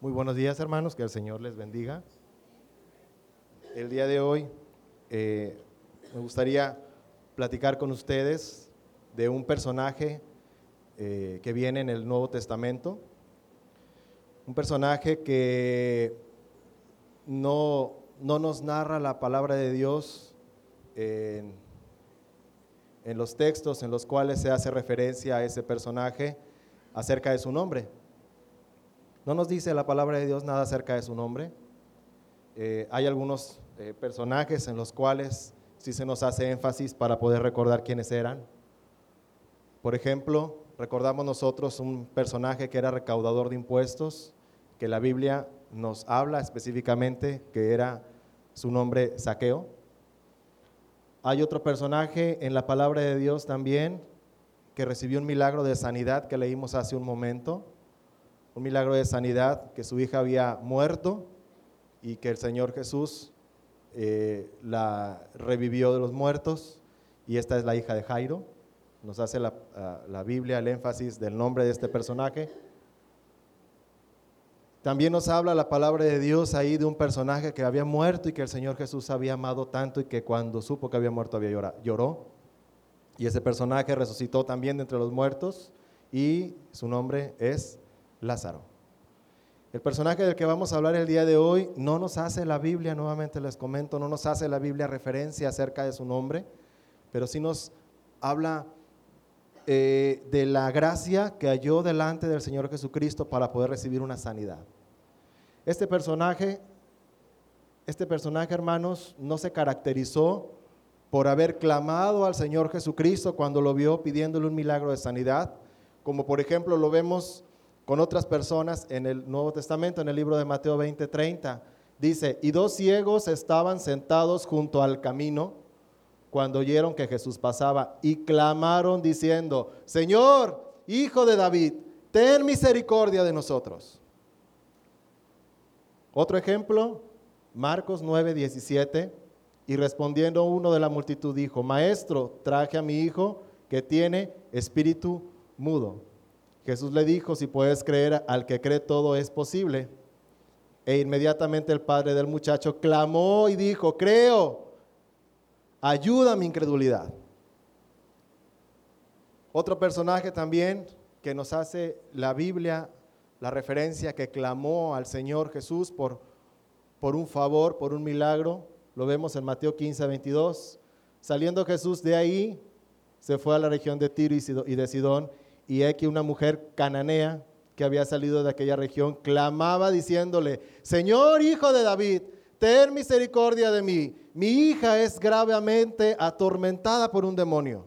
Muy buenos días, hermanos, que el Señor les bendiga. El día de hoy me gustaría platicar con ustedes de un personaje que viene en el Nuevo Testamento, un personaje que no nos narra la palabra de Dios en los textos en los cuales se hace referencia a ese personaje acerca de su nombre. No nos dice la palabra de Dios nada acerca de su nombre. Hay algunos personajes en los cuales sí se nos hace énfasis para poder recordar quiénes eran. Por ejemplo, recordamos nosotros un personaje que era recaudador de impuestos, que la Biblia nos habla específicamente que era su nombre Zaqueo. Hay otro personaje en la palabra de Dios también que recibió un milagro de sanidad que leímos hace un momento. Un milagro de sanidad, que su hija había muerto y que el Señor Jesús la revivió de los muertos, y esta es la hija de Jairo. Nos hace la Biblia el énfasis del nombre de este personaje. También nos habla la palabra de Dios ahí de un personaje que había muerto y que el Señor Jesús había amado tanto y que cuando supo que había muerto lloró. Y ese personaje resucitó también de entre los muertos y su nombre es Lázaro. El personaje del que vamos a hablar el día de hoy no nos hace la Biblia, nuevamente les comento, no nos hace la Biblia referencia acerca de su nombre, pero sí nos habla de la gracia que halló delante del Señor Jesucristo para poder recibir una sanidad. Este personaje, hermanos, no se caracterizó por haber clamado al Señor Jesucristo cuando lo vio pidiéndole un milagro de sanidad, como por ejemplo lo vemos con otras personas en el Nuevo Testamento, en el libro de Mateo 20:30, dice: y dos ciegos estaban sentados junto al camino cuando oyeron que Jesús pasaba y clamaron diciendo: Señor, Hijo de David, ten misericordia de nosotros. Otro ejemplo, Marcos 9:17, y respondiendo uno de la multitud dijo: Maestro, traje a mi hijo que tiene espíritu mudo. Jesús le dijo: si puedes creer, al que cree todo es posible. E inmediatamente el padre del muchacho clamó y dijo: creo, ayuda a mi incredulidad. Otro personaje también que nos hace la Biblia la referencia, que clamó al Señor Jesús por un favor, por un milagro, lo vemos en Mateo 15:22. Saliendo Jesús de ahí, se fue a la región de Tiro y de Sidón, y aquí una mujer cananea que había salido de aquella región clamaba diciéndole: Señor, Hijo de David, ten misericordia de mí, mi hija es gravemente atormentada por un demonio.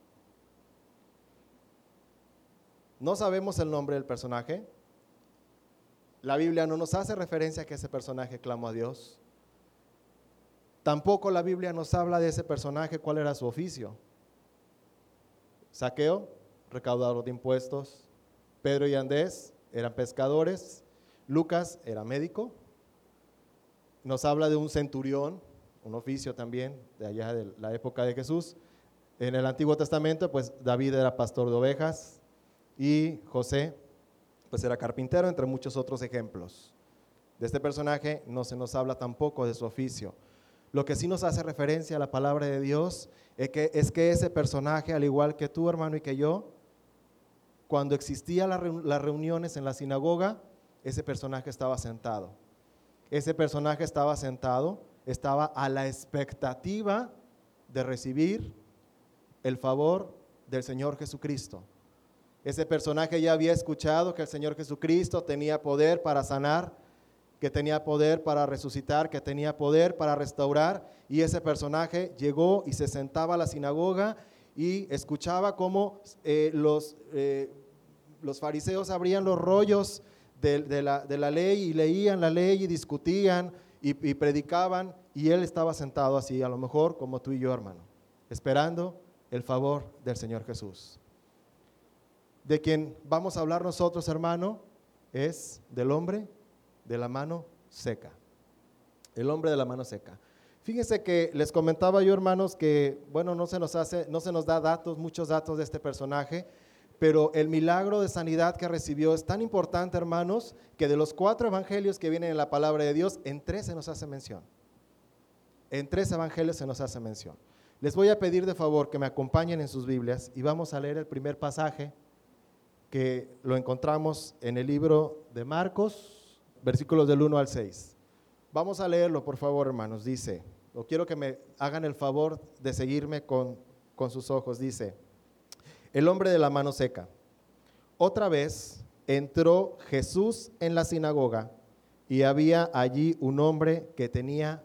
No sabemos el nombre del personaje. La Biblia no nos hace referencia a que ese personaje clamó a Dios. Tampoco la Biblia nos habla de ese personaje cuál era su oficio. Zaqueo, recaudador de impuestos. Pedro y Andrés eran pescadores. Lucas era médico. Nos habla de un centurión, un oficio también de allá de la época de Jesús. En el Antiguo Testamento, pues David era pastor de ovejas y José pues era carpintero, entre muchos otros ejemplos. De este personaje no se nos habla tampoco de su oficio. Lo que sí nos hace referencia a la palabra de Dios es que ese personaje, al igual que tú, hermano, y que yo, cuando existían las reuniones en la sinagoga, ese personaje estaba sentado. Ese personaje estaba sentado, estaba a la expectativa de recibir el favor del Señor Jesucristo. Ese personaje ya había escuchado que el Señor Jesucristo tenía poder para sanar, que tenía poder para resucitar, que tenía poder para restaurar, y ese personaje llegó y se sentaba a la sinagoga y escuchaba cómo los fariseos abrían los rollos de la ley y leían la ley y discutían y predicaban, y él estaba sentado así, a lo mejor como tú y yo, hermano, esperando el favor del Señor Jesús. De quien vamos a hablar nosotros, hermano, es del hombre de la mano seca. El hombre de la mano seca. Fíjense que les comentaba yo, hermanos, que bueno, no se nos da muchos datos de este personaje, pero el milagro de sanidad que recibió es tan importante, hermanos, que de los 4 evangelios que vienen en la palabra de Dios, en 3 se nos hace mención. En 3 evangelios se nos hace mención. Les voy a pedir de favor que me acompañen en sus Biblias y vamos a leer el primer pasaje que lo encontramos en el libro de Marcos, versículos del 1 al 6. Vamos a leerlo, por favor, hermanos. Dice, o quiero que me hagan el favor de seguirme con sus ojos. Dice, el hombre de la mano seca. Otra vez entró Jesús en la sinagoga y había allí un hombre que tenía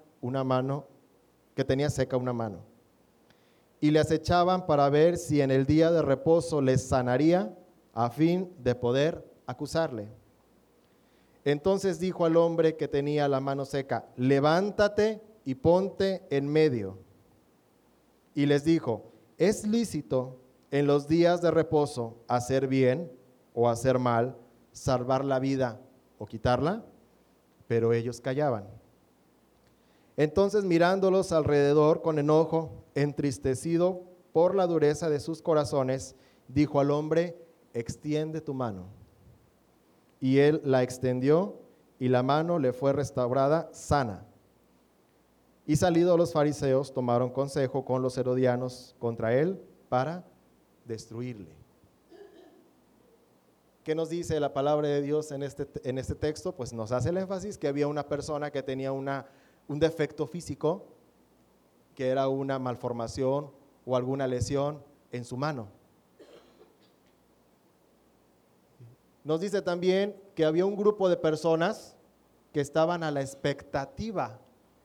seca una mano. Y le acechaban para ver si en el día de reposo les sanaría, a fin de poder acusarle. Entonces dijo al hombre que tenía la mano seca, levántate y ponte en medio. Y les dijo, ¿es lícito en los días de reposo hacer bien o hacer mal, salvar la vida o quitarla? Pero ellos callaban. Entonces mirándolos alrededor con enojo, entristecido por la dureza de sus corazones, dijo al hombre, extiende tu mano. Y él la extendió y la mano le fue restaurada sana. Y salidos los fariseos tomaron consejo con los herodianos contra él para destruirle. ¿Qué nos dice la palabra de Dios en este texto? Pues nos hace el énfasis que había una persona que tenía un defecto físico, que era una malformación o alguna lesión en su mano. Nos dice también que había un grupo de personas que estaban a la expectativa,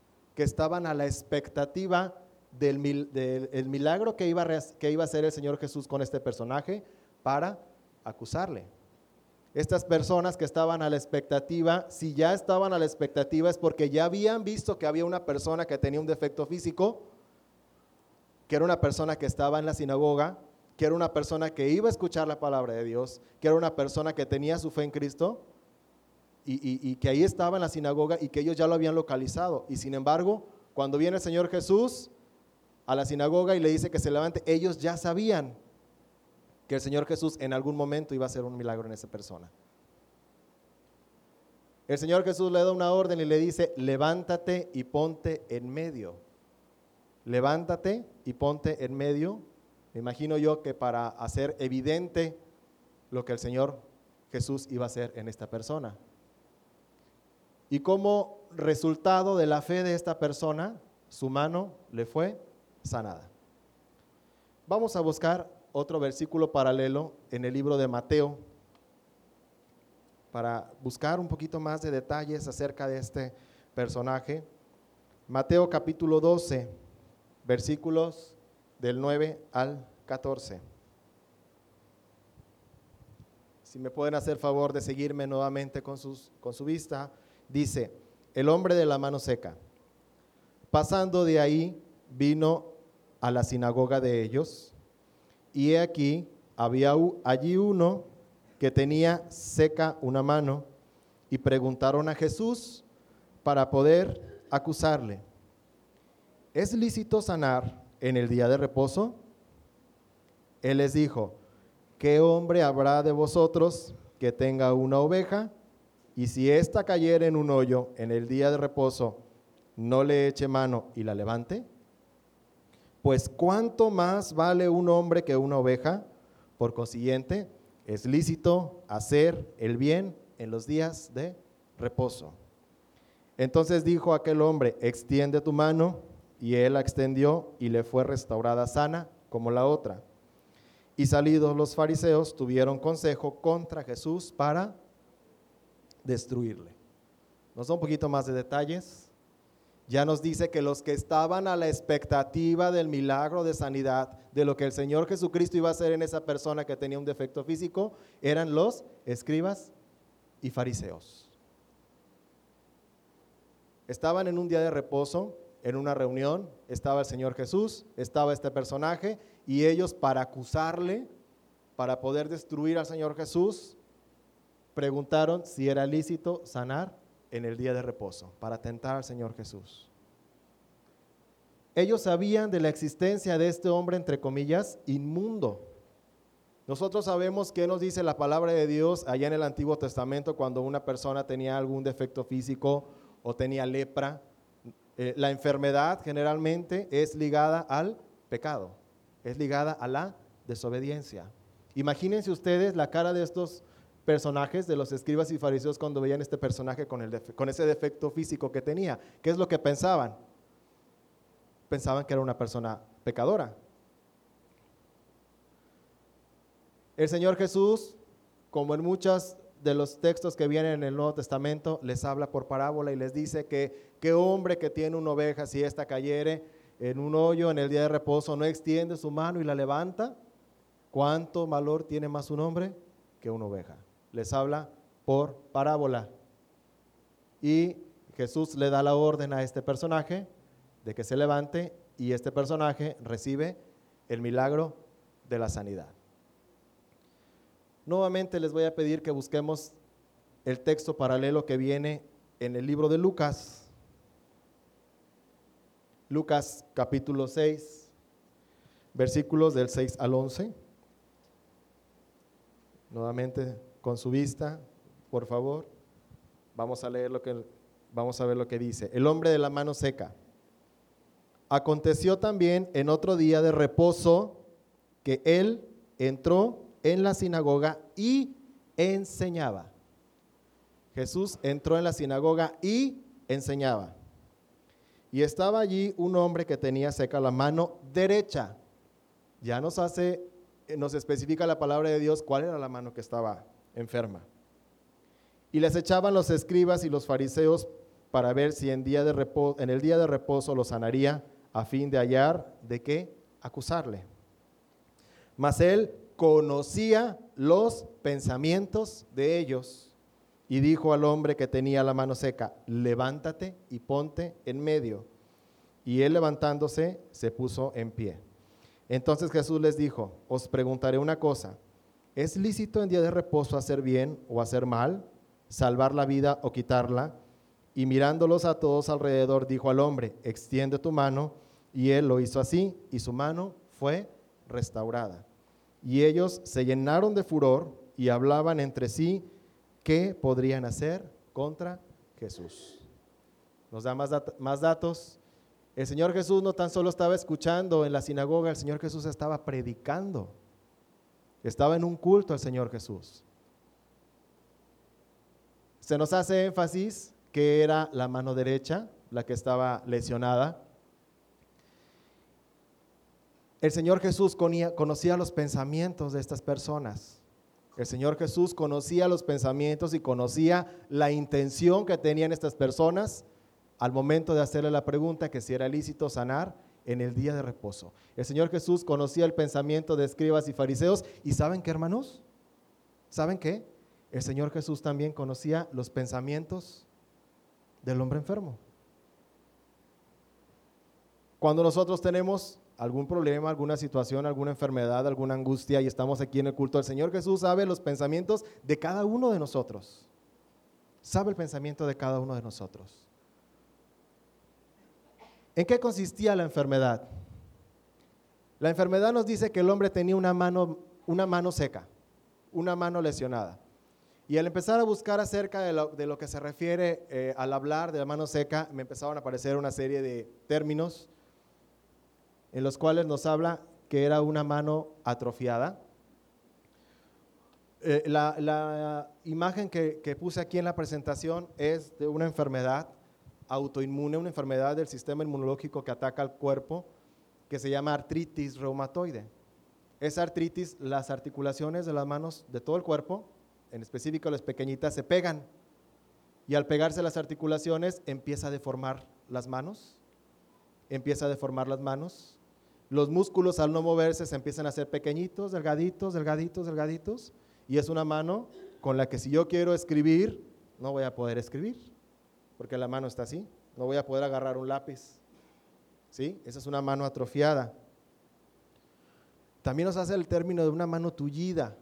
del milagro que iba a hacer el Señor Jesús con este personaje para acusarle. Estas personas que estaban a la expectativa, si ya estaban a la expectativa es porque ya habían visto que había una persona que tenía un defecto físico, que era una persona que estaba en la sinagoga, que era una persona que iba a escuchar la palabra de Dios, que era una persona que tenía su fe en Cristo y que ahí estaba en la sinagoga y que ellos ya lo habían localizado. Y sin embargo, cuando viene el Señor Jesús a la sinagoga y le dice que se levante, ellos ya sabían que el Señor Jesús en algún momento iba a hacer un milagro en esa persona. El Señor Jesús le da una orden y le dice, levántate y ponte en medio. Levántate y ponte en medio. Me imagino yo que para hacer evidente lo que el Señor Jesús iba a hacer en esta persona. Y como resultado de la fe de esta persona, su mano le fue sanada. Vamos a buscar otro versículo paralelo en el libro de Mateo para buscar un poquito más de detalles acerca de este personaje. Mateo capítulo 12, versículos del 9 al 14. Si me pueden hacer favor de seguirme nuevamente con su vista. Dice, el hombre de la mano seca, pasando de ahí, vino a la sinagoga de ellos, y he aquí, había allí uno que tenía seca una mano, y preguntaron a Jesús para poder acusarle, ¿es lícito sanar en el día de reposo? Él les dijo, ¿qué hombre habrá de vosotros que tenga una oveja, y si ésta cayere en un hoyo en el día de reposo, no le eche mano y la levante? Pues ¿cuánto más vale un hombre que una oveja? Por consiguiente, es lícito hacer el bien en los días de reposo. Entonces dijo aquel hombre, extiende tu mano, y él la extendió y le fue restaurada sana como la otra. Y salidos los fariseos tuvieron consejo contra Jesús para destruirle. Nos da un poquito más de detalles. Ya nos dice que los que estaban a la expectativa del milagro de sanidad, de lo que el Señor Jesucristo iba a hacer en esa persona que tenía un defecto físico, eran los escribas y fariseos. Estaban en un día de reposo, en una reunión, estaba el Señor Jesús, estaba este personaje, y ellos para acusarle, para poder destruir al Señor Jesús, preguntaron si era lícito sanar en el día de reposo, para tentar al Señor Jesús. Ellos sabían de la existencia de este hombre, entre comillas, inmundo. Nosotros sabemos qué nos dice la palabra de Dios allá en el Antiguo Testamento cuando una persona tenía algún defecto físico o tenía lepra. La enfermedad generalmente es ligada al pecado, es ligada a la desobediencia. Imagínense ustedes la cara de estos personajes, de los escribas y fariseos, cuando veían este personaje con ese defecto físico que tenía. ¿Qué es lo que pensaban? Pensaban que era una persona pecadora. El Señor Jesús, como en muchos de los textos que vienen en el Nuevo Testamento, les habla por parábola y les dice que qué hombre que tiene una oveja, si ésta cayere en un hoyo en el día de reposo, no extiende su mano y la levanta. ¿Cuánto valor tiene más un hombre que una oveja? Les habla por parábola. Y Jesús le da la orden a este personaje de que se levante y este personaje recibe el milagro de la sanidad. Nuevamente les voy a pedir que busquemos el texto paralelo que viene en el libro de Lucas. Lucas capítulo 6, versículos del 6 al 11. Nuevamente con su vista, por favor. Vamos a ver lo que dice. El hombre de la mano seca. Aconteció también en otro día de reposo que él entró en la sinagoga y enseñaba. Jesús entró en la sinagoga y enseñaba. Y estaba allí un hombre que tenía seca la mano derecha. Ya nos especifica la palabra de Dios cuál era la mano que estaba enferma. Y les echaban los escribas y los fariseos para ver si en el día de reposo lo sanaría, a fin de hallar de qué acusarle. Mas él conocía los pensamientos de ellos y dijo al hombre que tenía la mano seca: levántate y ponte en medio. Y él, levantándose, se puso en pie. Entonces Jesús les dijo: os preguntaré una cosa, ¿es lícito en día de reposo hacer bien o hacer mal, salvar la vida o quitarla? Y mirándolos a todos alrededor, dijo al hombre: extiende tu mano. Y él lo hizo así, y su mano fue restaurada. Y ellos se llenaron de furor y hablaban entre sí qué podrían hacer contra Jesús. Nos da más datos. El Señor Jesús no tan solo estaba escuchando en la sinagoga, el Señor Jesús estaba predicando. Estaba en un culto al Señor Jesús. Se nos hace énfasis que era la mano derecha la que estaba lesionada. El Señor Jesús conocía los pensamientos de estas personas. El Señor Jesús conocía los pensamientos y conocía la intención que tenían estas personas al momento de hacerle la pregunta que si era lícito sanar en el día de reposo. El Señor Jesús conocía el pensamiento de escribas y fariseos. ¿Y saben qué, hermanos? ¿Saben qué? El Señor Jesús también conocía los pensamientos del hombre enfermo. Cuando nosotros tenemos algún problema, alguna situación, alguna enfermedad, alguna angustia y estamos aquí en el culto, el Señor Jesús sabe los pensamientos de cada uno de nosotros. Sabe el pensamiento de cada uno de nosotros. ¿En qué consistía la enfermedad? La enfermedad nos dice que el hombre tenía una mano seca, una mano lesionada. Y al empezar a buscar acerca de lo que se refiere al hablar de la mano seca, me empezaron a aparecer una serie de términos en los cuales nos habla que era una mano atrofiada. La imagen que puse aquí en la presentación es de una enfermedad autoinmune, una enfermedad del sistema inmunológico que ataca al cuerpo, que se llama artritis reumatoide. Esa artritis, las articulaciones de las manos de todo el cuerpo, en específico las pequeñitas, se pegan, y al pegarse las articulaciones empieza a deformar las manos, los músculos al no moverse se empiezan a hacer pequeñitos, delgaditos, y es una mano con la que si yo quiero escribir, no voy a poder escribir, porque la mano está así, no voy a poder agarrar un lápiz, ¿sí? Esa es una mano atrofiada. También nos hace el término de una mano tullida,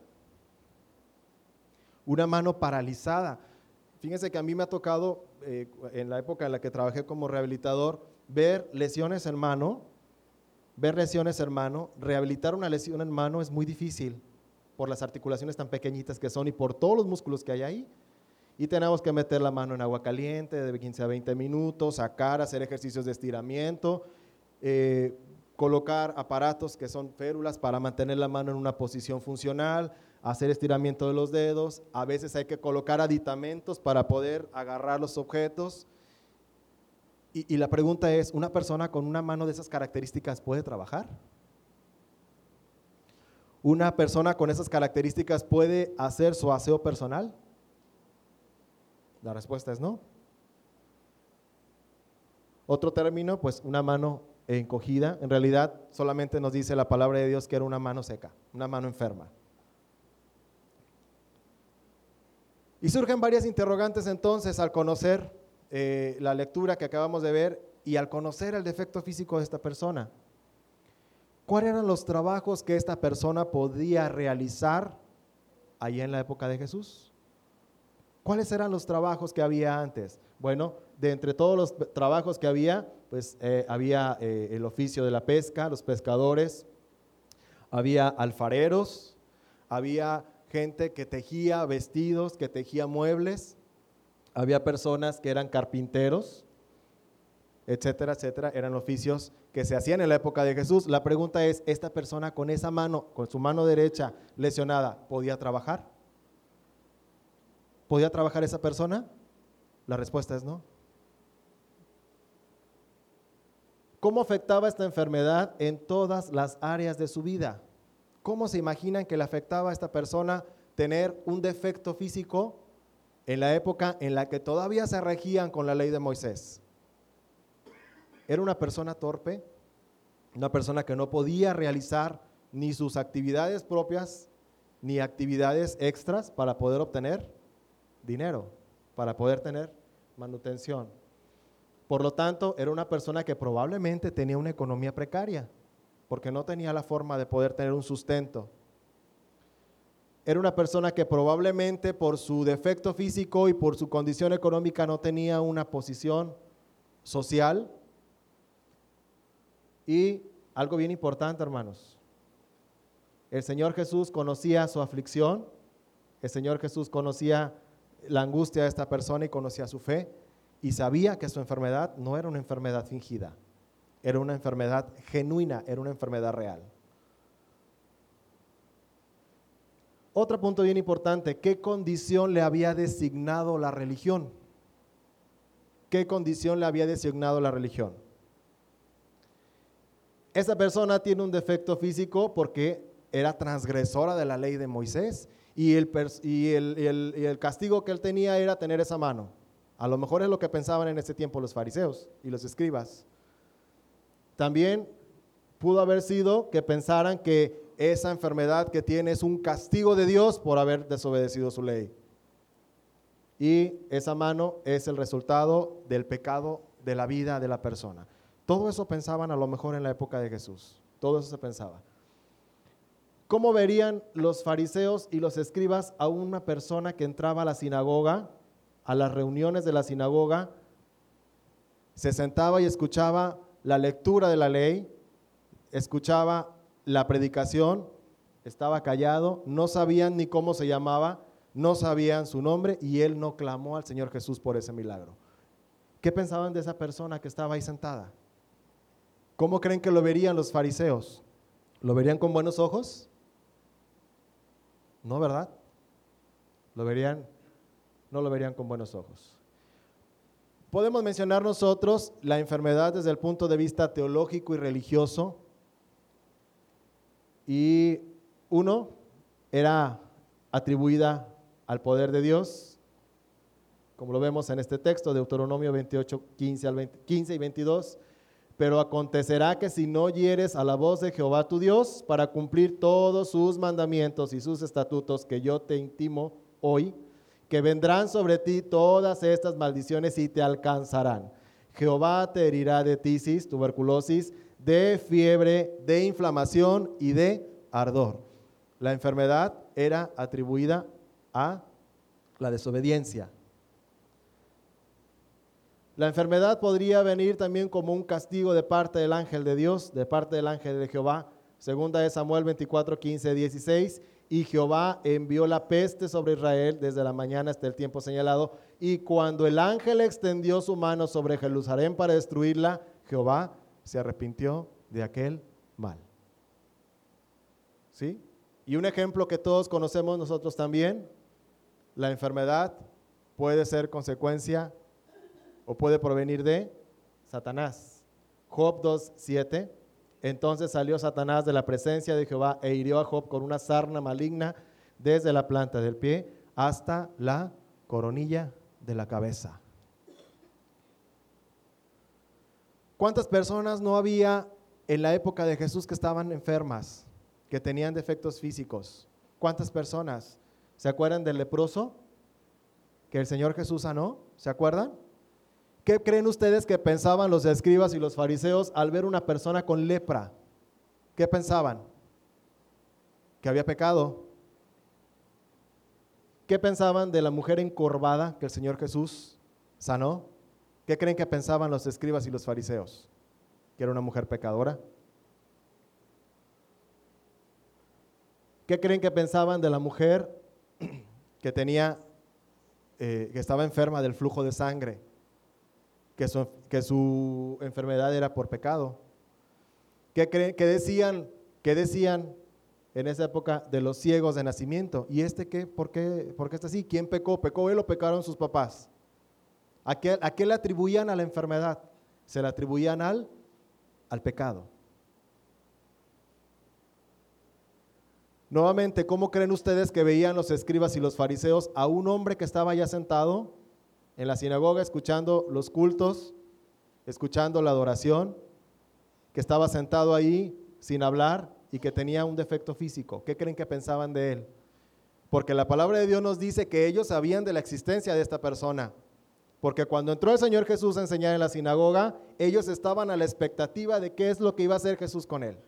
una mano paralizada. Fíjense que a mí me ha tocado, en la época en la que trabajé como rehabilitador, ver lesiones en mano. Rehabilitar una lesión en mano es muy difícil, por las articulaciones tan pequeñitas que son y por todos los músculos que hay ahí. Y tenemos que meter la mano en agua caliente de 15 a 20 minutos, sacar, hacer ejercicios de estiramiento, colocar aparatos que son férulas para mantener la mano en una posición funcional, hacer estiramiento de los dedos. A veces hay que colocar aditamentos para poder agarrar los objetos. Y la pregunta es, ¿una persona con una mano de esas características puede trabajar? ¿Una persona con esas características puede hacer su aseo personal? La respuesta es no. Otro término, pues una mano encogida. En realidad solamente nos dice la palabra de Dios que era una mano seca, una mano enferma. Y surgen varias interrogantes entonces al conocer la lectura que acabamos de ver y al conocer el defecto físico de esta persona. ¿Cuáles eran los trabajos que esta persona podía realizar allá en la época de Jesús? ¿Cuáles eran los trabajos que había antes? Bueno, de entre todos los trabajos que había, pues había el oficio de la pesca, los pescadores, había alfareros, había gente que tejía vestidos, que tejía muebles, había personas que eran carpinteros, etcétera, etcétera. Eran oficios que se hacían en la época de Jesús. La pregunta es, ¿esta persona con esa mano, con su mano derecha lesionada, podía trabajar? ¿Podía trabajar esa persona? La respuesta es no. ¿Cómo afectaba esta enfermedad en todas las áreas de su vida? ¿Cómo se imaginan que le afectaba a esta persona tener un defecto físico en la época en la que todavía se regían con la ley de Moisés? Era una persona torpe, una persona que no podía realizar ni sus actividades propias ni actividades extras para poder obtener dinero, para poder tener manutención. Por lo tanto, era una persona que probablemente tenía una economía precaria, porque no tenía la forma de poder tener un sustento. Era una persona que probablemente por su defecto físico y por su condición económica no tenía una posición social. Y algo bien importante, hermanos, el Señor Jesús conocía su aflicción, el Señor Jesús conocía la angustia de esta persona y conocía su fe y sabía que su enfermedad no era una enfermedad fingida, era una enfermedad genuina, era una enfermedad real. Otro punto bien importante, ¿qué condición le había designado la religión? ¿Qué condición le había designado la religión? Esa persona tiene un defecto físico porque era transgresora de la ley de Moisés y el castigo que él tenía era tener esa mano. A lo mejor es lo que pensaban en ese tiempo los fariseos y los escribas. También pudo haber sido que pensaran que esa enfermedad que tiene es un castigo de Dios por haber desobedecido su ley. Y esa mano es el resultado del pecado de la vida de la persona. Todo eso pensaban a lo mejor en la época de Jesús. Todo eso se pensaba. ¿Cómo verían los fariseos y los escribas a una persona que entraba a la sinagoga, a las reuniones de la sinagoga, se sentaba y escuchaba la lectura de la ley, escuchaba la predicación, estaba callado, no sabían ni cómo se llamaba, no sabían su nombre y él no clamó al Señor Jesús por ese milagro? ¿Qué pensaban de esa persona que estaba ahí sentada? ¿Cómo creen que lo verían los fariseos? ¿Lo verían con buenos ojos? No, ¿verdad? No lo verían con buenos ojos. Podemos mencionar nosotros la enfermedad desde el punto de vista teológico y religioso. Y uno, era atribuida al poder de Dios, como lo vemos en este texto, Deuteronomio 28, 15 y 22. Pero acontecerá que si no oyeres a la voz de Jehová tu Dios para cumplir todos sus mandamientos y sus estatutos que yo te intimo hoy, que vendrán sobre ti todas estas maldiciones y te alcanzarán. Jehová te herirá de tisis, tuberculosis, de fiebre, de inflamación y de ardor. La enfermedad era atribuida a la desobediencia. La enfermedad podría venir también como un castigo de parte del ángel de Dios, de parte del ángel de Jehová. Segunda de Samuel 24, 15, 16. y Jehová envió la peste sobre Israel desde la mañana hasta el tiempo señalado, y cuando el ángel extendió su mano sobre Jerusalén para destruirla, Jehová se arrepintió de aquel mal. ¿Sí? Y un ejemplo que todos conocemos nosotros también, la enfermedad puede ser consecuencia o puede provenir de Satanás. Job 2:7. Entonces salió Satanás de la presencia de Jehová e hirió a Job con una sarna maligna desde la planta del pie hasta la coronilla de la cabeza. ¿Cuántas personas no había en la época de Jesús que estaban enfermas, que tenían defectos físicos? ¿Cuántas personas? ¿Se acuerdan del leproso que el Señor Jesús sanó? ¿Se acuerdan? ¿Qué creen ustedes que pensaban los escribas y los fariseos al ver una persona con lepra? ¿Qué pensaban? Que había pecado. ¿Qué pensaban de la mujer encorvada que el Señor Jesús sanó? ¿Qué creen que pensaban los escribas y los fariseos? ¿Que era una mujer pecadora? ¿Qué creen que pensaban de la mujer que que estaba enferma del flujo de sangre? Que su enfermedad era por pecado. ¿Qué decían en esa época de los ciegos de nacimiento? ¿Y qué? ¿Por qué está así? ¿Quién pecó? ¿Pecó él o pecaron sus papás? ¿A qué le atribuían a la enfermedad? Se le atribuían al pecado. Nuevamente, ¿cómo creen ustedes que veían los escribas y los fariseos a un hombre que estaba ya sentado en la sinagoga escuchando los cultos, escuchando la adoración, que estaba sentado ahí sin hablar y que tenía un defecto físico? ¿Qué creen que pensaban de él? Porque la palabra de Dios nos dice que ellos sabían de la existencia de esta persona. Porque cuando entró el Señor Jesús a enseñar en la sinagoga, ellos estaban a la expectativa de qué es lo que iba a hacer Jesús con él.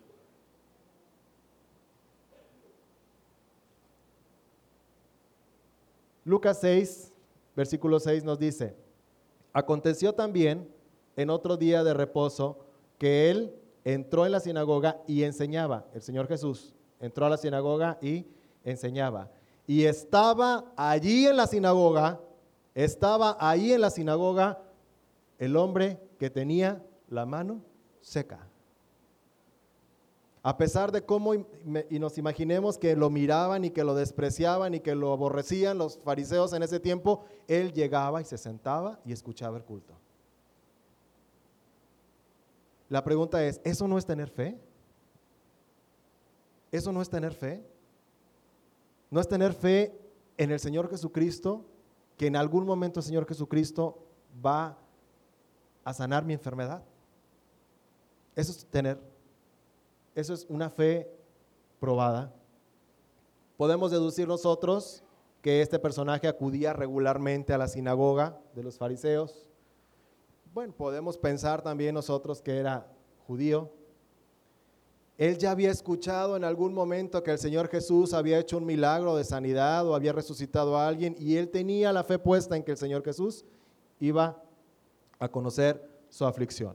Lucas 6, versículo 6 nos dice: aconteció también en otro día de reposo que él entró en la sinagoga y enseñaba. El Señor Jesús entró a la sinagoga y enseñaba. Y estaba ahí en la sinagoga el hombre que tenía la mano seca. A pesar de cómo y nos imaginemos que lo miraban y que lo despreciaban y que lo aborrecían los fariseos en ese tiempo, él llegaba y se sentaba y escuchaba el culto. La pregunta es, ¿eso no es tener fe? ¿Eso no es tener fe? ¿No es tener fe en el Señor Jesucristo, que en algún momento el Señor Jesucristo va a sanar mi enfermedad? Eso es una fe probada. Podemos deducir nosotros que este personaje acudía regularmente a la sinagoga de los fariseos. Bueno, podemos pensar también nosotros que era judío. Él ya había escuchado en algún momento que el Señor Jesús había hecho un milagro de sanidad o había resucitado a alguien, y él tenía la fe puesta en que el Señor Jesús iba a conocer su aflicción.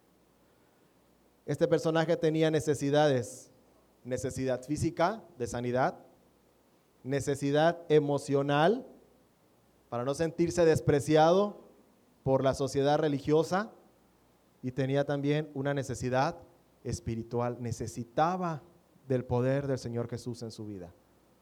Este personaje tenía necesidades: necesidad física de sanidad, necesidad emocional para no sentirse despreciado por la sociedad religiosa, y tenía también una necesidad espiritual. Necesitaba del poder del Señor Jesús en su vida.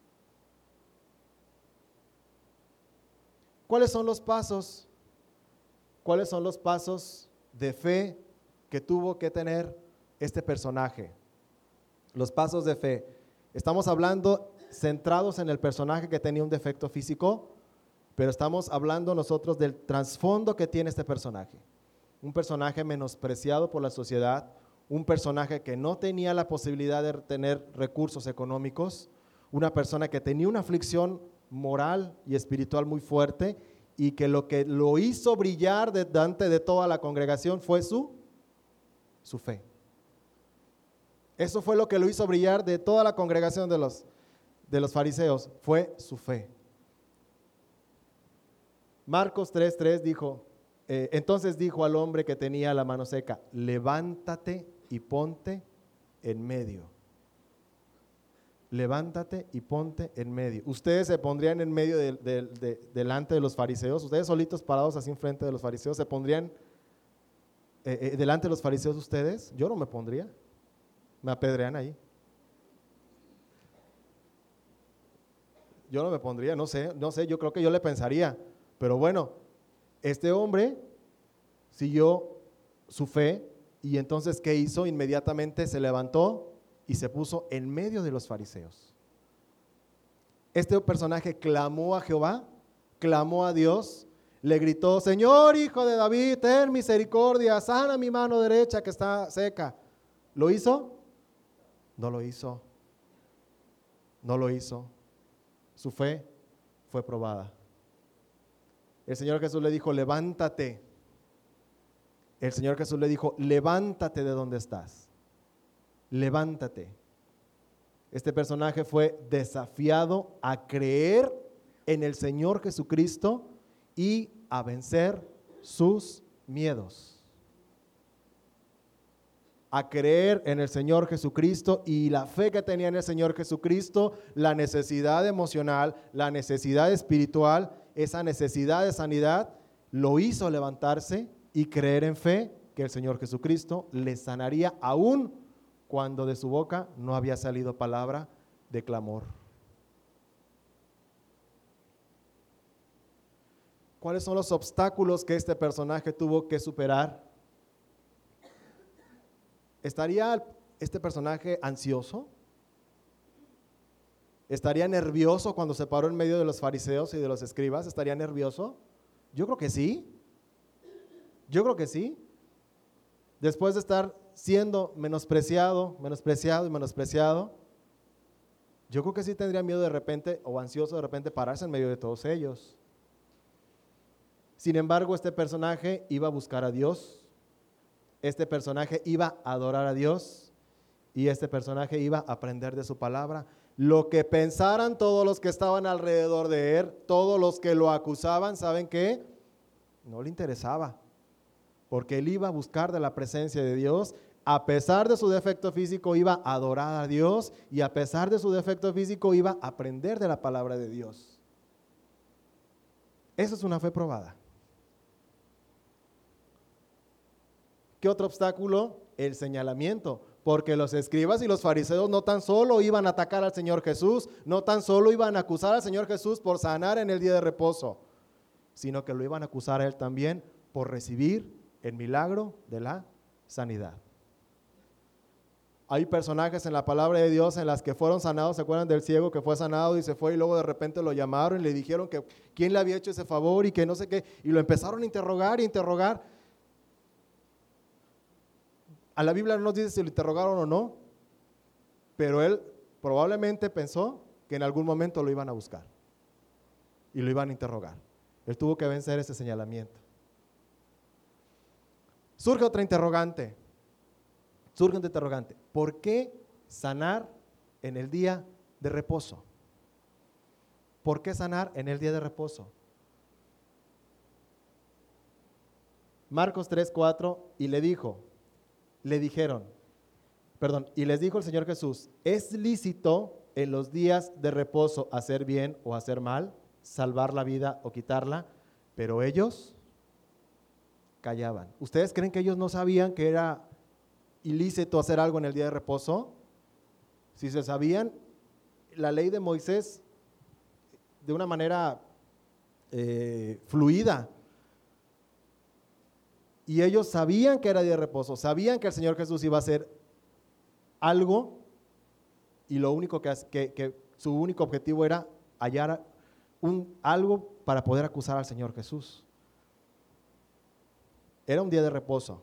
¿Cuáles son los pasos? ¿Cuáles son los pasos de fe que tuvo que tener este personaje? Los pasos de fe. Estamos hablando centrados en el personaje que tenía un defecto físico, pero estamos hablando nosotros del trasfondo que tiene este personaje. Un personaje menospreciado por la sociedad, un personaje que no tenía la posibilidad de tener recursos económicos, una persona que tenía una aflicción moral y espiritual muy fuerte, y que lo hizo brillar delante de toda la congregación fue su fe. Eso fue lo que lo hizo brillar de toda la congregación de los fariseos, fue su fe. Marcos 3:3 dijo, entonces dijo al hombre que tenía la mano seca: levántate y ponte en medio. levántate y ponte en medio. Ustedes se pondrían en medio delante de los fariseos, ustedes solitos parados así enfrente de los fariseos, se pondrían delante de los fariseos ustedes. Yo no me pondría, me apedrean ahí. Yo no me pondría, no sé, yo creo que yo le pensaría, pero bueno, este hombre siguió su fe y entonces ¿qué hizo? Inmediatamente se levantó y se puso en medio de los fariseos. Este personaje clamó a Jehová, clamó a Dios, le gritó: Señor, hijo de David, ten misericordia, sana mi mano derecha que está seca. ¿Lo hizo? No lo hizo. No lo hizo. Su fe fue probada. El Señor Jesús le dijo: levántate. El Señor Jesús le dijo: levántate de donde estás. Levántate. Este personaje fue desafiado a creer en el Señor Jesucristo y a vencer sus miedos. A creer en el Señor Jesucristo y la fe que tenía en el Señor Jesucristo, la necesidad emocional, la necesidad espiritual, esa necesidad de sanidad, lo hizo levantarse y creer en fe que el Señor Jesucristo le sanaría aún cuando de su boca no había salido palabra de clamor. ¿Cuáles son los obstáculos que este personaje tuvo que superar? ¿Estaría este personaje ansioso? ¿Estaría nervioso cuando se paró en medio de los fariseos y de los escribas? ¿Estaría nervioso? Yo creo que sí. Yo creo que sí. Después de estar siendo menospreciado, yo creo que sí tendría miedo de repente o ansioso de repente pararse en medio de todos ellos. Sin embargo, este personaje iba a buscar a Dios. Este personaje iba a adorar a Dios y este personaje iba a aprender de su palabra. Lo que pensaran todos los que estaban alrededor de él, todos los que lo acusaban, ¿saben qué? No le interesaba, porque él iba a buscar de la presencia de Dios. A pesar de su defecto físico, iba a adorar a Dios y a pesar de su defecto físico, iba a aprender de la palabra de Dios. Eso es una fe probada. ¿Qué otro obstáculo? El señalamiento, porque los escribas y los fariseos no tan solo iban a atacar al Señor Jesús, no tan solo iban a acusar al Señor Jesús por sanar en el día de reposo, sino que lo iban a acusar a él también por recibir el milagro de la sanidad. Hay personajes en la palabra de Dios en las que fueron sanados. ¿Se acuerdan del ciego que fue sanado y se fue y luego de repente lo llamaron y le dijeron que quién le había hecho ese favor y que no sé qué, y lo empezaron a interrogar? A la Biblia no nos dice si lo interrogaron o no, pero él probablemente pensó que en algún momento lo iban a buscar y lo iban a interrogar. Él tuvo que vencer ese señalamiento. Surge otro interrogante. ¿Por qué sanar en el día de reposo? ¿Por qué sanar en el día de reposo? Marcos 3:4, y les dijo el Señor Jesús: ¿es lícito en los días de reposo hacer bien o hacer mal, salvar la vida o quitarla? Pero ellos callaban. ¿Ustedes creen que ellos no sabían que era ilícito hacer algo en el día de reposo? Si se sabían, la ley de Moisés, de una manera fluida, y ellos sabían que era día de reposo, sabían que el Señor Jesús iba a hacer algo, y lo único que su único objetivo era hallar algo para poder acusar al Señor Jesús. Era un día de reposo.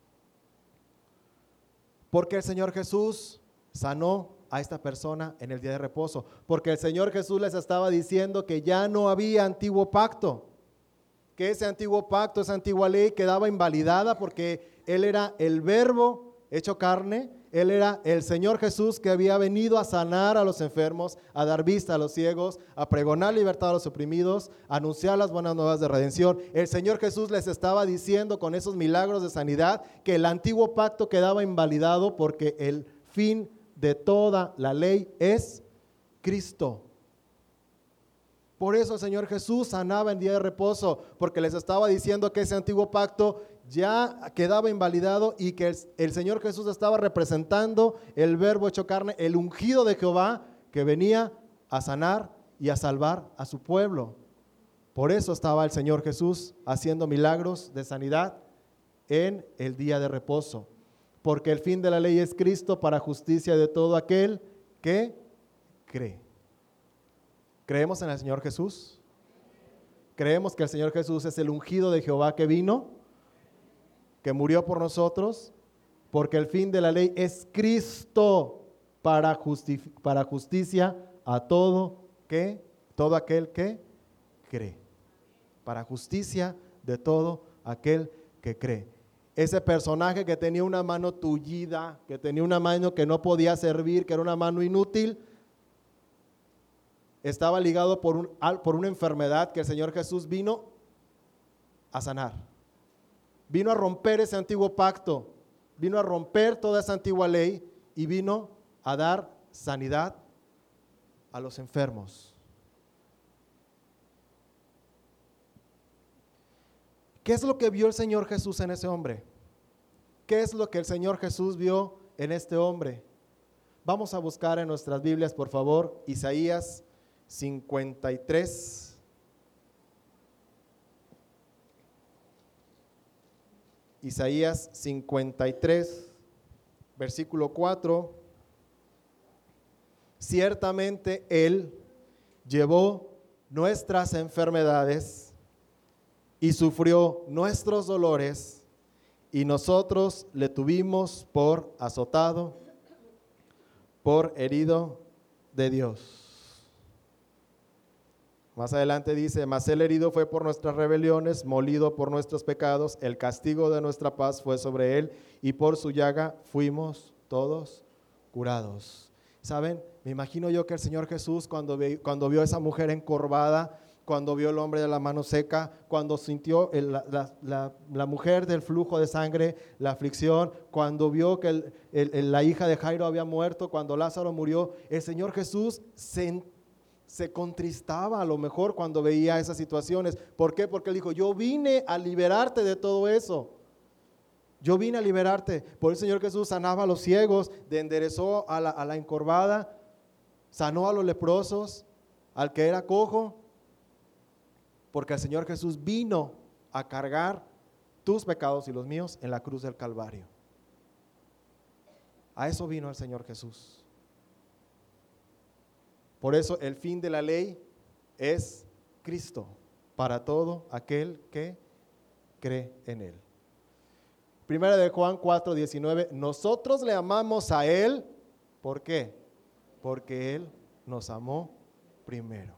Porque el Señor Jesús sanó a esta persona en el día de reposo, porque el Señor Jesús les estaba diciendo que ya no había antiguo pacto, que ese antiguo pacto, esa antigua ley quedaba invalidada porque Él era el Verbo hecho carne, Él era el Señor Jesús que había venido a sanar a los enfermos, a dar vista a los ciegos, a pregonar libertad a los oprimidos, a anunciar las buenas nuevas de redención. El Señor Jesús les estaba diciendo con esos milagros de sanidad que el antiguo pacto quedaba invalidado porque el fin de toda la ley es Cristo. Por eso el Señor Jesús sanaba en día de reposo, porque les estaba diciendo que ese antiguo pacto ya quedaba invalidado y que el Señor Jesús estaba representando el Verbo hecho carne, el ungido de Jehová, que venía a sanar y a salvar a su pueblo. Por eso estaba el Señor Jesús haciendo milagros de sanidad en el día de reposo, porque el fin de la ley es Cristo para justicia de todo aquel que cree. ¿Creemos en el Señor Jesús? ¿Creemos que el Señor Jesús es el ungido de Jehová que vino, que murió por nosotros? Porque el fin de la ley es Cristo para justicia a todo aquel que cree. Para justicia de todo aquel que cree. Ese personaje que tenía una mano tullida, que tenía una mano que no podía servir, que era una mano inútil, estaba ligado por una enfermedad que el Señor Jesús vino a sanar. Vino a romper ese antiguo pacto, vino a romper toda esa antigua ley y vino a dar sanidad a los enfermos. ¿Qué es lo que vio el Señor Jesús en ese hombre? ¿Qué es lo que el Señor Jesús vio en este hombre? Vamos a buscar en nuestras Biblias, por favor, Isaías 53. Isaías 53, versículo 4. Ciertamente Él llevó nuestras enfermedades y sufrió nuestros dolores, y nosotros le tuvimos por azotado, por herido de Dios. Más adelante dice, mas Él herido fue por nuestras rebeliones, molido por nuestros pecados, el castigo de nuestra paz fue sobre Él, y por su llaga fuimos todos curados. ¿Saben? Me imagino yo que el Señor Jesús cuando vio a esa mujer encorvada, cuando vio el hombre de la mano seca, cuando sintió la mujer del flujo de sangre, la aflicción, cuando vio que la hija de Jairo había muerto, cuando Lázaro murió, el Señor Jesús se contristaba a lo mejor cuando veía esas situaciones. ¿Por qué? Porque Él dijo, yo vine a liberarte de todo eso. Yo vine a liberarte. Por eso el Señor Jesús sanaba a los ciegos, enderezó a la encorvada, sanó a los leprosos, al que era cojo, porque el Señor Jesús vino a cargar tus pecados y los míos en la cruz del Calvario. A eso vino el Señor Jesús. Por eso el fin de la ley es Cristo, para todo aquel que cree en Él. Primera de Juan 4:19, nosotros le amamos a Él, ¿por qué? Porque Él nos amó primero.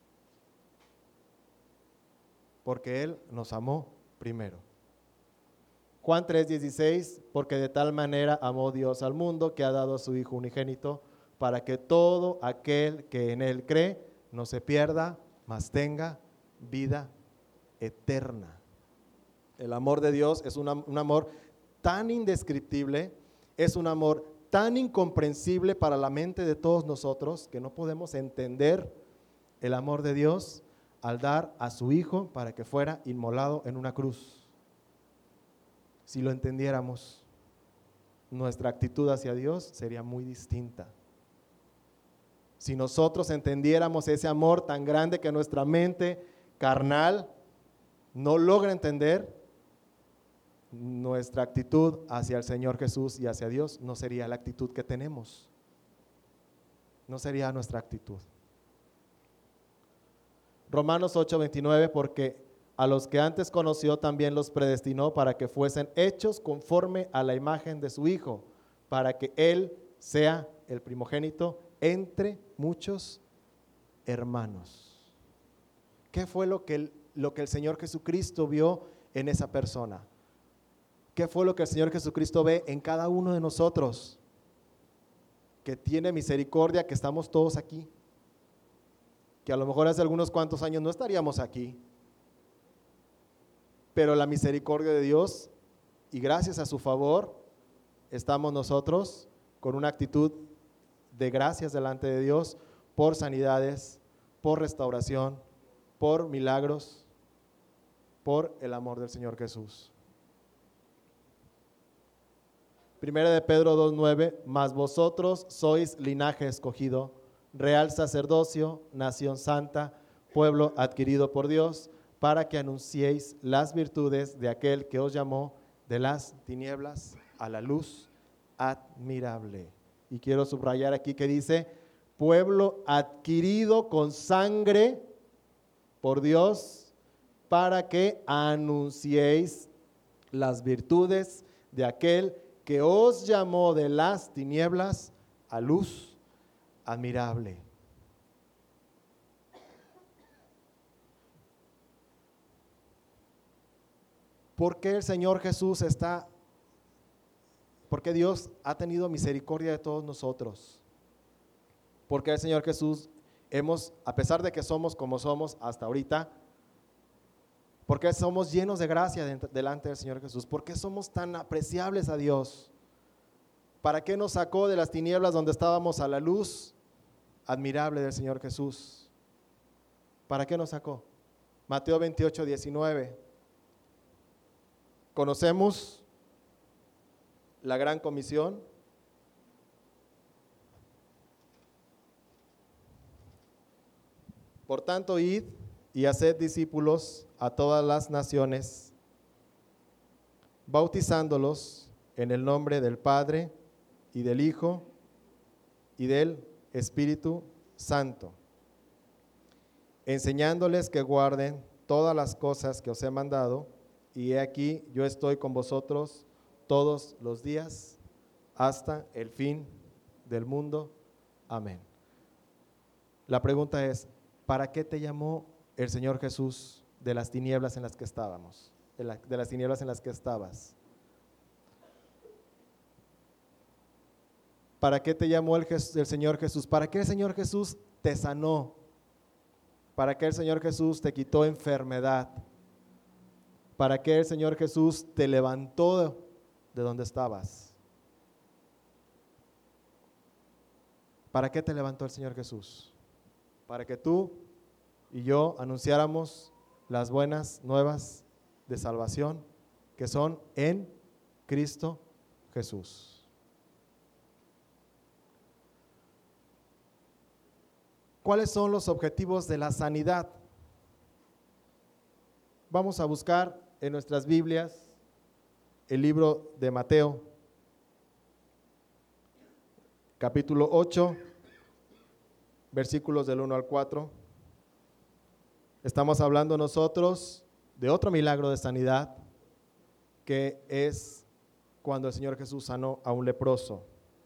Porque Él nos amó primero. Juan 3:16, porque de tal manera amó Dios al mundo que ha dado a su Hijo unigénito, para que todo aquel que en Él cree no se pierda, mas tenga vida eterna. El amor de Dios es un amor tan indescriptible, es un amor tan incomprensible para la mente de todos nosotros que no podemos entender el amor de Dios al dar a su Hijo para que fuera inmolado en una cruz. Si lo entendiéramos, nuestra actitud hacia Dios sería muy distinta. Si nosotros entendiéramos ese amor tan grande que nuestra mente carnal no logra entender, nuestra actitud hacia el Señor Jesús y hacia Dios no sería la actitud que tenemos. No sería nuestra actitud. Romanos 8:29, porque a los que antes conoció también los predestinó para que fuesen hechos conforme a la imagen de su Hijo, para que Él sea el primogénito entre muchos hermanos. ¿Qué fue lo que el Señor Jesucristo vio en esa persona? ¿Qué fue lo que el Señor Jesucristo ve en cada uno de nosotros? Que tiene misericordia, que estamos todos aquí. Que a lo mejor hace algunos cuantos años no estaríamos aquí. Pero la misericordia de Dios y gracias a su favor estamos nosotros con una actitud de gracias delante de Dios, por sanidades, por restauración, por milagros, por el amor del Señor Jesús. Primera de Pedro 2:9, mas vosotros sois linaje escogido, real sacerdocio, nación santa, pueblo adquirido por Dios, para que anunciéis las virtudes de aquel que os llamó de las tinieblas a la luz admirable. Y quiero subrayar aquí que dice, pueblo adquirido con sangre por Dios, para que anunciéis las virtudes de aquel que os llamó de las tinieblas a luz admirable. ¿Por qué el Señor Jesús por qué Dios ha tenido misericordia de todos nosotros? Porque el Señor Jesús a pesar de que somos como somos hasta ahorita, porque somos llenos de gracia delante del Señor Jesús, ¿por qué somos tan apreciables a Dios? ¿Para qué nos sacó de las tinieblas donde estábamos a la luz admirable del Señor Jesús? ¿Para qué nos sacó? Mateo 28:19. Conocemos la gran comisión. Por tanto, id y haced discípulos a todas las naciones, bautizándolos en el nombre del Padre y del Hijo y del Espíritu Santo, enseñándoles que guarden todas las cosas que os he mandado, y he aquí, yo estoy con vosotros todos los días hasta el fin del mundo. Amén. La pregunta es, ¿para qué te llamó el Señor Jesús de las tinieblas en las que estábamos, de las tinieblas en las que estabas? ¿Para qué te llamó el Señor Jesús? ¿Para qué el Señor Jesús te sanó? ¿Para qué el Señor Jesús te quitó enfermedad? ¿Para qué el Señor Jesús te levantó de donde estabas? ¿Para qué te levantó el Señor Jesús? Para que tú y yo anunciáramos las buenas nuevas de salvación que son en Cristo Jesús. ¿Cuáles son los objetivos de la sanidad? Vamos a buscar en nuestras Biblias el libro de Mateo, capítulo 8, versículos del 1 al 4. Estamos hablando nosotros de otro milagro de sanidad, que es cuando el Señor Jesús sanó a un leproso.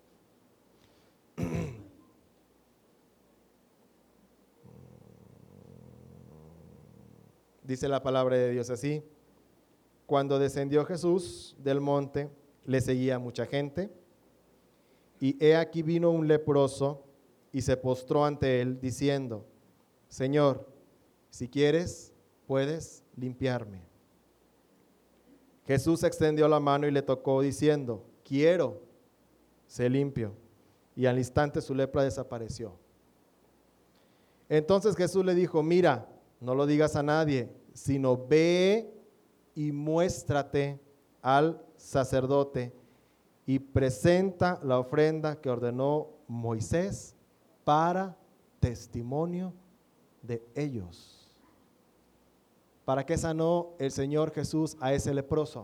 Dice la palabra de Dios así: cuando descendió Jesús del monte, le seguía mucha gente, y he aquí vino un leproso y se postró ante él, diciendo: Señor, si quieres, puedes limpiarme. Jesús extendió la mano y le tocó, diciendo: quiero, sé limpio. Y al instante su lepra desapareció. Entonces Jesús le dijo: mira, no lo digas a nadie, sino ve y muéstrate al sacerdote y presenta la ofrenda que ordenó Moisés para testimonio de ellos. ¿Para qué sanó el Señor Jesús a ese leproso?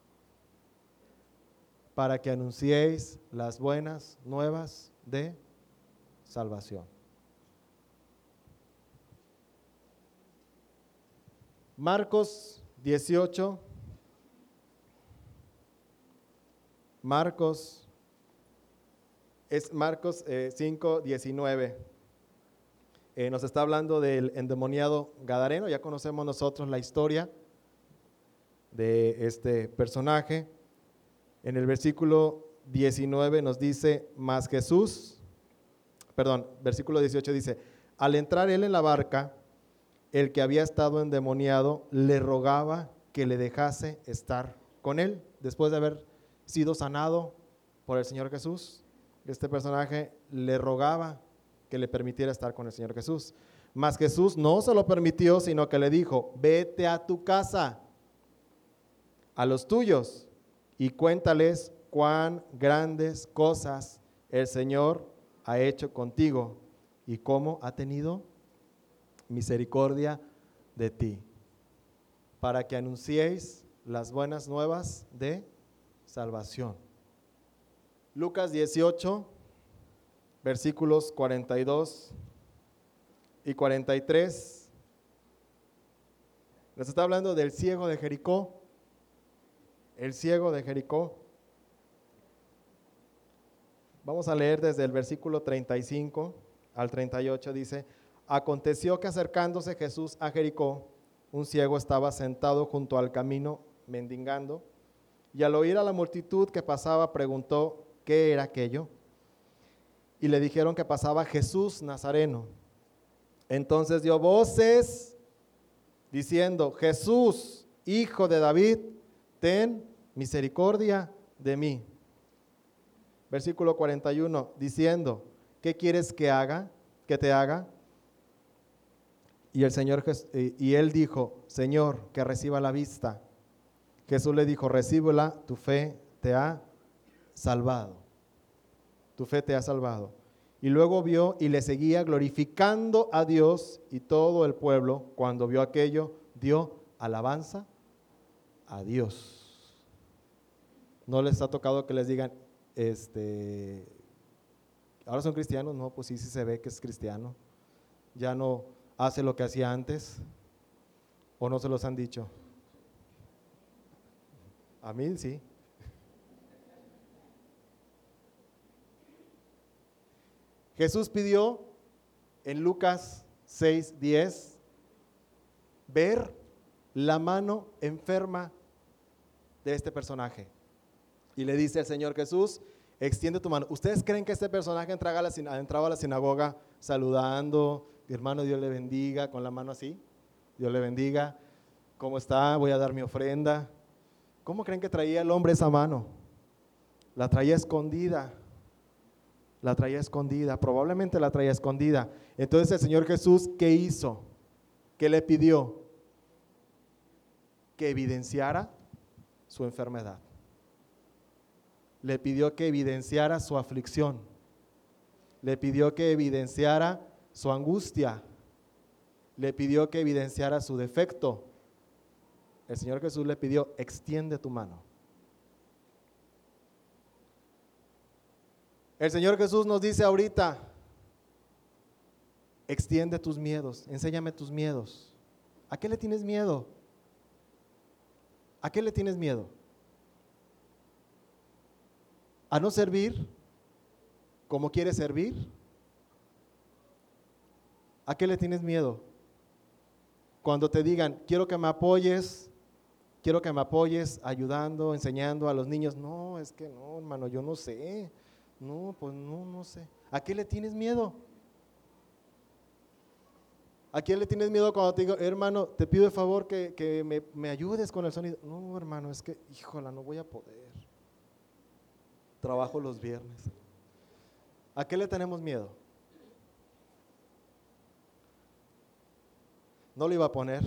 Para que anunciéis las buenas nuevas de salvación. Marcos 18, Marcos 5, 19. Nos está hablando del endemoniado gadareno. Ya conocemos nosotros la historia de este personaje. En el versículo 19 nos dice: versículo 18 dice: al entrar él en la barca, el que había estado endemoniado le rogaba que le dejase estar con él. Después de haber sido sanado por el Señor Jesús, este personaje le rogaba que le permitiera estar con el Señor Jesús. Mas Jesús no se lo permitió, sino que le dijo, vete a tu casa, a los tuyos, y cuéntales cuán grandes cosas el Señor ha hecho contigo y cómo ha tenido misericordia de ti, para que anunciéis las buenas nuevas de salvación. Lucas 18, versículos 42 y 43, nos está hablando del ciego de Jericó. El ciego de Jericó. Vamos a leer desde el versículo 35 al 38, dice, aconteció que acercándose Jesús a Jericó, un ciego estaba sentado junto al camino mendigando, y al oír a la multitud que pasaba, preguntó qué era aquello, y le dijeron que pasaba Jesús Nazareno. Entonces dio voces diciendo, Jesús, hijo de David, ten misericordia de mí. Versículo 41, diciendo, ¿qué quieres que haga? ¿Que te haga? Y él dijo, Señor, que reciba la vista. Jesús le dijo, recíbela, tu fe te ha salvado. Tu fe te ha salvado. Y luego vio y le seguía glorificando a Dios, y todo el pueblo, cuando vio aquello, dio alabanza a Dios. ¿No les ha tocado que les digan, ahora son cristianos? No, pues sí se ve que es cristiano. Ya no hace lo que hacía antes. ¿O no se los han dicho? A mí sí. Jesús pidió en Lucas 6:10 ver la mano enferma de este personaje. Y le dice el Señor Jesús, extiende tu mano. ¿Ustedes creen que este personaje entraba a la sinagoga saludando, hermano, Dios le bendiga, con la mano así? Dios le bendiga, ¿cómo está? Voy a dar mi ofrenda. ¿Cómo creen que traía el hombre esa mano? La traía escondida. La traía escondida, probablemente la traía escondida. Entonces el Señor Jesús, ¿qué hizo? ¿Qué le pidió? Que evidenciara su enfermedad. Le pidió que evidenciara su aflicción. Le pidió que evidenciara su angustia. Le pidió que evidenciara su defecto. El Señor Jesús le pidió, extiende tu mano. El Señor Jesús nos dice ahorita, extiende tus miedos, enséñame tus miedos. ¿A qué le tienes miedo? ¿A qué le tienes miedo? ¿A no servir como quieres servir? ¿A qué le tienes miedo? Cuando te digan, quiero que me apoyes ayudando, enseñando a los niños. No, es que no, hermano, yo no sé. No, pues no sé. ¿A qué le tienes miedo? ¿A quién le tienes miedo cuando te digo, hermano, te pido de favor que me ayudes con el sonido? No, hermano, es que, híjola, no voy a poder. Trabajo los viernes. ¿A qué le tenemos miedo? No lo iba a poner.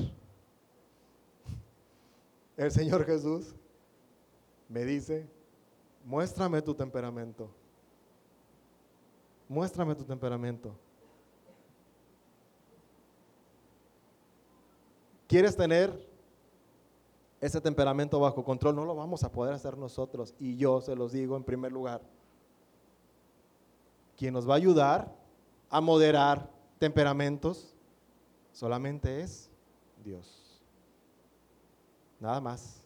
El Señor Jesús me dice, muéstrame tu temperamento. Muéstrame tu temperamento. ¿Quieres tener ese temperamento bajo control? No lo vamos a poder hacer nosotros. Y yo se los digo en primer lugar. Quien nos va a ayudar a moderar temperamentos solamente es Dios. Nada más.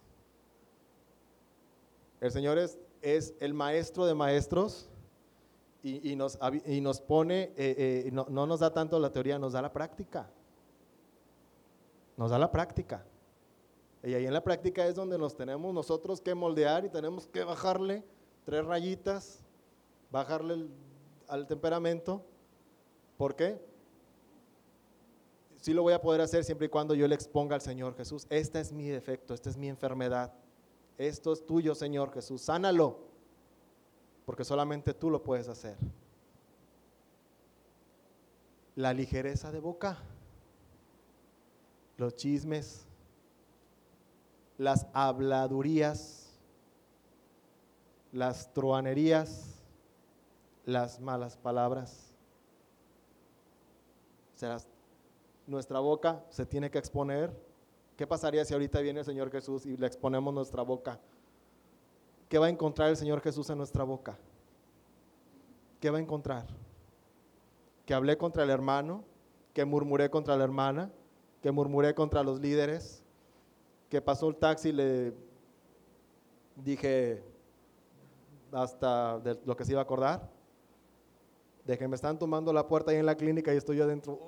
El Señor es el maestro de maestros. Y nos pone, no nos da tanto la teoría, nos da la práctica. Nos da la práctica. Y ahí en la práctica es donde nos tenemos nosotros que moldear y tenemos que bajarle 3 rayitas, bajarle al temperamento. ¿Por qué? Sí lo voy a poder hacer siempre y cuando yo le exponga al Señor Jesús. Este es mi defecto, esta es mi enfermedad. Esto es tuyo, Señor Jesús, sánalo. Porque solamente tú lo puedes hacer. la ligereza de boca, los chismes, las habladurías, las truhanerías, las malas palabras. Nuestra boca se tiene que exponer. ¿Qué pasaría si ahorita viene el Señor Jesús y le exponemos nuestra boca? ¿Qué va a encontrar el Señor Jesús en nuestra boca? ¿Qué va a encontrar? Que hablé contra el hermano, que murmuré contra la hermana, que murmuré contra los líderes, que pasó el taxi y le dije hasta de lo que se iba a acordar, de que me están tomando la puerta ahí en la clínica y estoy yo adentro.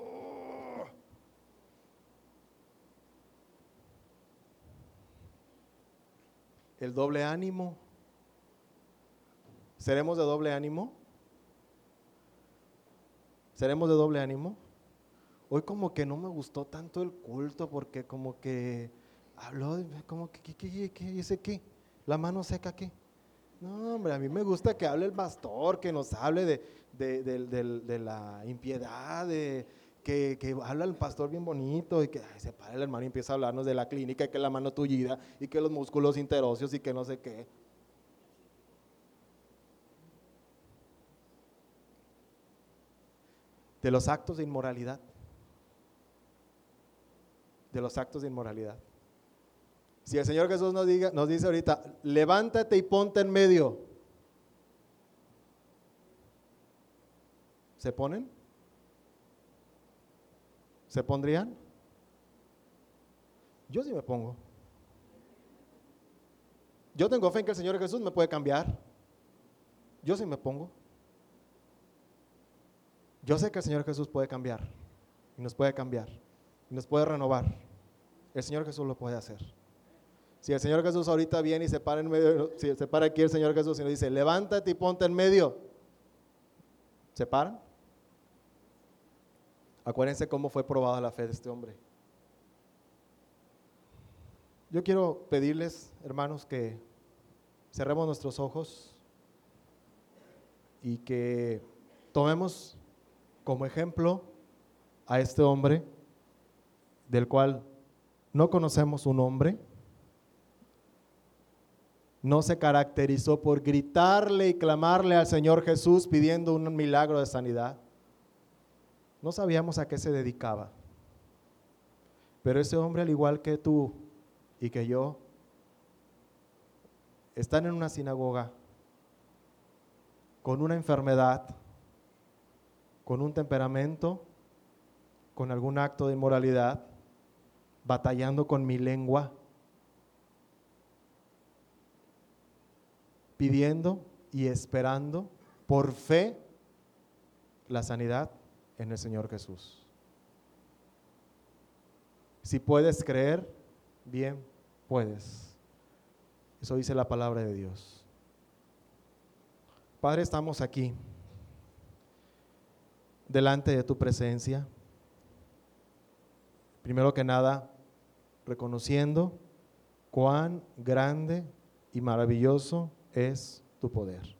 El doble ánimo. ¿Seremos de doble ánimo? ¿Seremos de doble ánimo? Hoy como que no me gustó tanto el culto porque como que habló, como que, ¿qué dice qué? ¿La mano seca qué? No, hombre, a mí me gusta que hable el pastor, que nos hable de la impiedad, que habla el pastor bien bonito y que se para el hermano y empieza a hablarnos de la clínica y que la mano tullida y que los músculos interóseos y que no sé qué. De los actos de inmoralidad. De los actos de inmoralidad. Si el Señor Jesús nos dice ahorita, levántate y ponte en medio, ¿se ponen? ¿Se pondrían? Yo sí me pongo. Yo tengo fe en que el Señor Jesús me puede cambiar. Yo sí me pongo. Yo sé que el Señor Jesús puede cambiar y nos puede cambiar y nos puede renovar. El Señor Jesús lo puede hacer. Si el Señor Jesús ahorita viene y se para en medio, si se para aquí el Señor Jesús y nos dice, levántate y ponte en medio, ¿se paran? Acuérdense cómo fue probada la fe de este hombre. Yo quiero pedirles, hermanos, que cerremos nuestros ojos y que tomemos como ejemplo a este hombre del cual no conocemos su nombre. No se caracterizó por gritarle y clamarle al Señor Jesús pidiendo un milagro de sanidad. No sabíamos a qué se dedicaba. Pero ese hombre, al igual que tú y que yo, están en una sinagoga con una enfermedad, con un temperamento, con algún acto de inmoralidad, batallando con mi lengua, pidiendo y esperando por fe la sanidad en el Señor Jesús. Si puedes creer, bien puedes. Eso dice la palabra de Dios. Padre, estamos aquí delante de tu presencia. Primero que nada, reconociendo cuán grande y maravilloso es tu poder.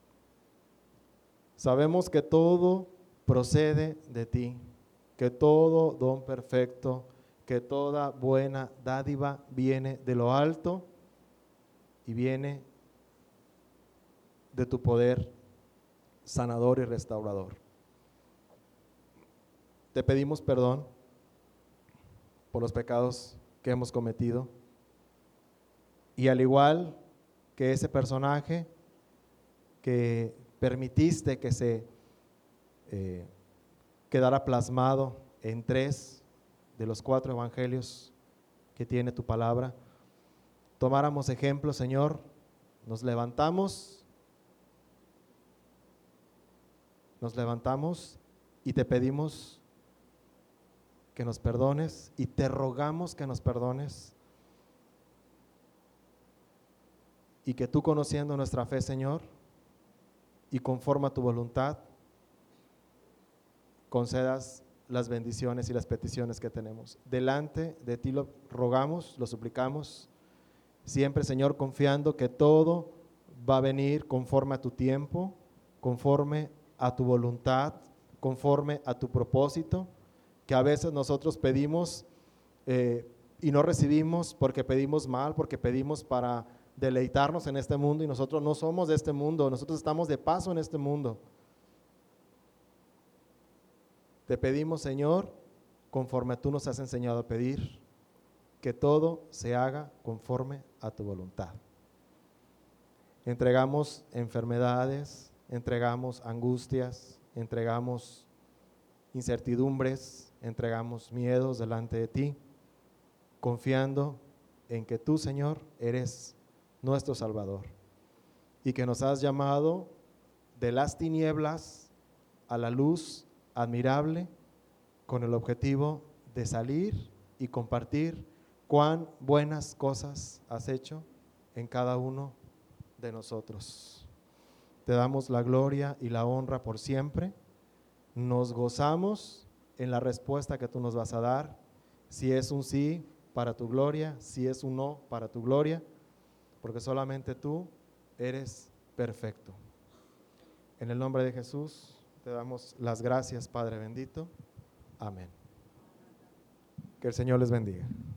Sabemos que todo procede de ti, que todo don perfecto, que toda buena dádiva viene de lo alto y viene de tu poder sanador y restaurador. Te pedimos perdón por los pecados que hemos cometido y al igual que ese personaje que permitiste que se quedara plasmado en 3 de los 4 evangelios que tiene tu palabra, tomáramos ejemplo, Señor, nos levantamos y te pedimos que nos perdones y te rogamos que nos perdones y que tú, conociendo nuestra fe, Señor, y conforme a tu voluntad, concedas las bendiciones y las peticiones que tenemos. Delante de ti lo rogamos, lo suplicamos, siempre, Señor, confiando que todo va a venir conforme a tu tiempo, conforme a tu voluntad, conforme a tu propósito, que a veces nosotros pedimos y no recibimos porque pedimos mal, porque pedimos para deleitarnos en este mundo y nosotros no somos de este mundo, nosotros estamos de paso en este mundo. Te pedimos, Señor, conforme tú nos has enseñado a pedir, que todo se haga conforme a tu voluntad. Entregamos enfermedades, entregamos angustias, entregamos incertidumbres, entregamos miedos delante de ti, confiando en que tú, Señor, eres nuestro Salvador y que nos has llamado de las tinieblas a la luz admirable con el objetivo de salir y compartir cuán buenas cosas has hecho en cada uno de nosotros. Te damos la gloria y la honra por siempre. Nos gozamos en la respuesta que tú nos vas a dar, si es un sí para tu gloria, si es un no para tu gloria, porque solamente tú eres perfecto. En el nombre de Jesús te damos las gracias, Padre bendito. Amén. Que el Señor les bendiga.